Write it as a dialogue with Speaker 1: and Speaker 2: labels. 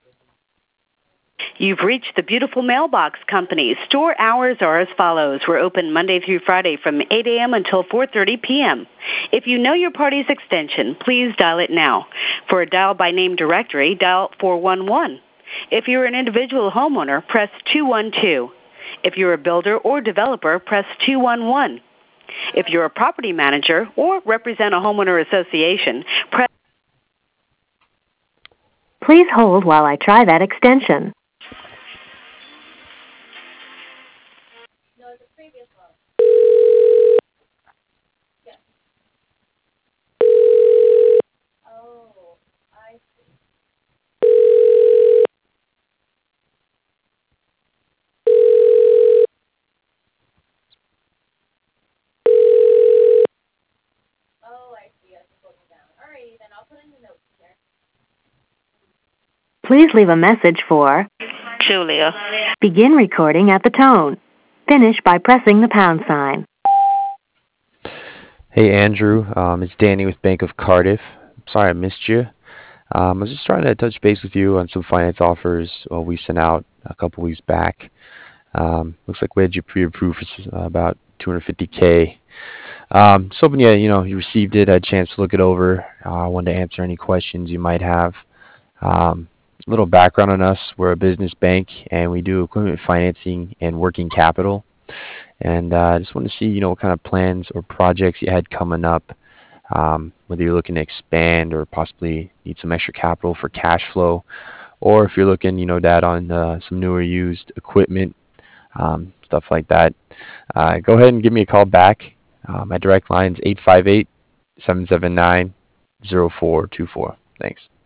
Speaker 1: You've reached the Beautiful Mailbox Company. Store hours are as follows. We're open Monday through Friday from 8 a.m. until 4:30 p.m. If you know your party's extension, please dial it now. For a dial by name directory, dial 411. If you're an individual homeowner, press 212. If you're a builder or developer, press 211. If you're a property manager or represent a homeowner association, press. Please hold while I try that extension. Please leave a message for
Speaker 2: Julia.
Speaker 1: begin recording at the tone. Finish by pressing the pound sign.
Speaker 3: Hey Andrew, it's Danny with Bank of Cardiff. Sorry I missed you. I was just trying to touch base with you on some finance offers we sent out a couple weeks back. Looks like we had you pre-approved for about $250K. Just hoping you received it, had a chance to look it over. I wanted to answer any questions you might have. A little background on us: we're a business bank, and we do equipment financing and working capital. And I just want to see, what kind of plans or projects you had coming up, whether you're looking to expand or possibly need some extra capital for cash flow, or if you're looking, to add on some newer used equipment, stuff like that. Go ahead and give me a call back. My direct line is 858-779-0424. Thanks.